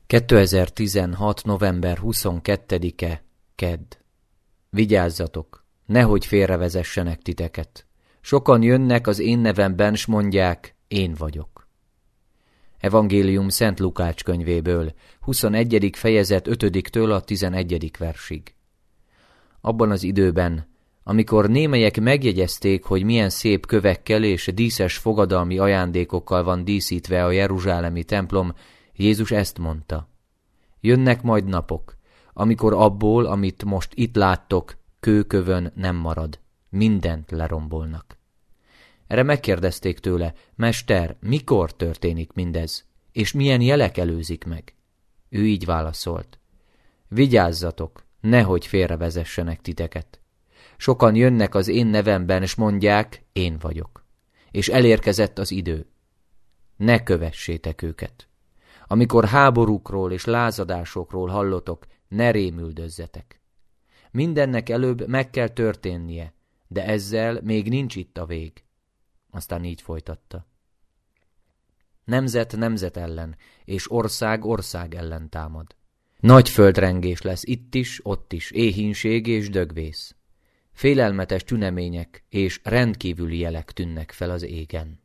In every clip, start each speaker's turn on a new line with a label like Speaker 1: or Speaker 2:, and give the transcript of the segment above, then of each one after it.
Speaker 1: 2016. november 22-e, kedd. Vigyázzatok, nehogy félrevezessenek titeket. Sokan jönnek az én nevemben, s mondják, én vagyok. Evangélium Szent Lukács könyvéből, 21. fejezet 5-től a 11. versig. Abban az időben, amikor némelyek megjegyezték, hogy milyen szép kövekkel és díszes fogadalmi ajándékokkal van díszítve a jeruzsálemi templom, Jézus ezt mondta: jönnek majd napok, amikor abból, amit most itt láttok, kőkövön nem marad, mindent lerombolnak. Erre megkérdezték tőle: Mester, mikor történik mindez, és milyen jelek előzik meg? Ő így válaszolt: vigyázzatok, nehogy félrevezessenek titeket. Sokan jönnek az én nevemben, és mondják, én vagyok. És elérkezett az idő. Ne kövessétek őket. Amikor háborúkról és lázadásokról hallotok, ne rémüldözzetek. Mindennek előbb meg kell történnie, de ezzel még nincs itt a vég. Aztán így folytatta: nemzet nemzet ellen, és ország ország ellen támad. Nagy földrengés lesz itt is, ott is, éhínség és dögvész. Félelmetes tünemények és rendkívüli jelek tűnnek fel az égen.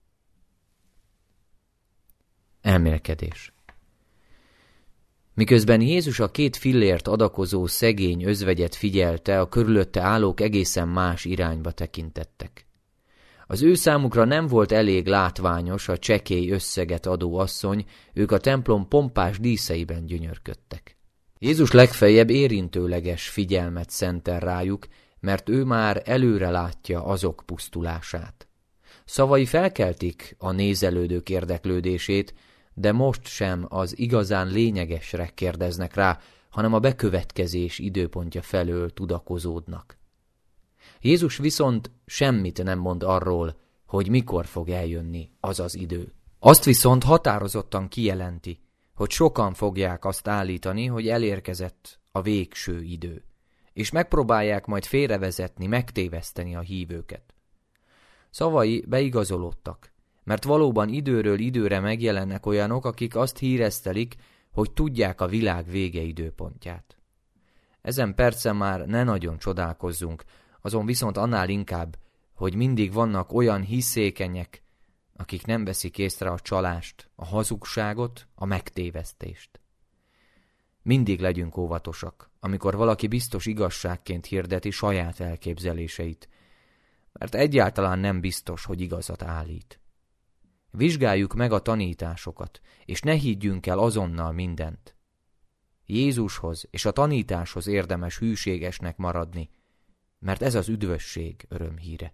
Speaker 1: Elmélkedés. Miközben Jézus a 2 fillért adakozó szegény özvegyet figyelte, a körülötte állók egészen más irányba tekintettek. Az ő számukra nem volt elég látványos a csekély összeget adó asszony, ők a templom pompás díszeiben gyönyörködtek. Jézus legfeljebb érintőleges figyelmet szentel rájuk, mert ő már előre látja azok pusztulását. Szavai felkeltik a nézelődők érdeklődését, de most sem az igazán lényegesre kérdeznek rá, hanem a bekövetkezés időpontja felől tudakozódnak. Jézus viszont semmit nem mond arról, hogy mikor fog eljönni az az idő. Azt viszont határozottan kijelenti, hogy sokan fogják azt állítani, hogy elérkezett a végső idő, és megpróbálják majd félrevezetni, megtéveszteni a hívőket. Szavai beigazolódtak, mert valóban időről időre megjelennek olyanok, akik azt híresztelik, hogy tudják a világ vége időpontját. Ezen percen már ne nagyon csodálkozzunk, azon viszont annál inkább, hogy mindig vannak olyan hiszékenyek, akik nem veszik észre a csalást, a hazugságot, a megtévesztést. Mindig legyünk óvatosak, amikor valaki biztos igazságként hirdeti saját elképzeléseit, mert egyáltalán nem biztos, hogy igazat állít. Vizsgáljuk meg a tanításokat, és ne higgyünk el azonnal mindent. Jézushoz és a tanításhoz érdemes hűségesnek maradni, mert ez az üdvösség örömhíre.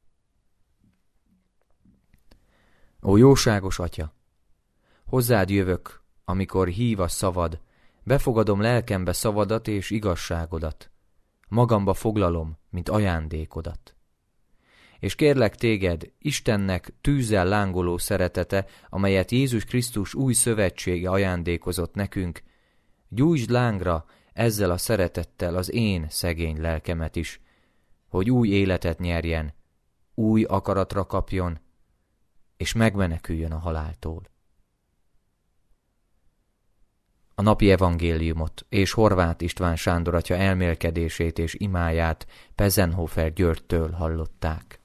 Speaker 1: Ó jóságos Atya! Hozzád jövök, amikor hív a szavad, befogadom lelkembe szavadat és igazságodat, magamba foglalom, mint ajándékodat. És kérlek téged, Istennek tűzzel lángoló szeretete, amelyet Jézus Krisztus új szövetsége ajándékozott nekünk, gyújtsd lángra ezzel a szeretettel az én szegény lelkemet is, hogy új életet nyerjen, új akaratra kapjon, és megmeneküljön a haláltól. A napi evangéliumot és Horváth István Sándor atya elmélkedését és imáját Pezenhofer Györgytől hallották.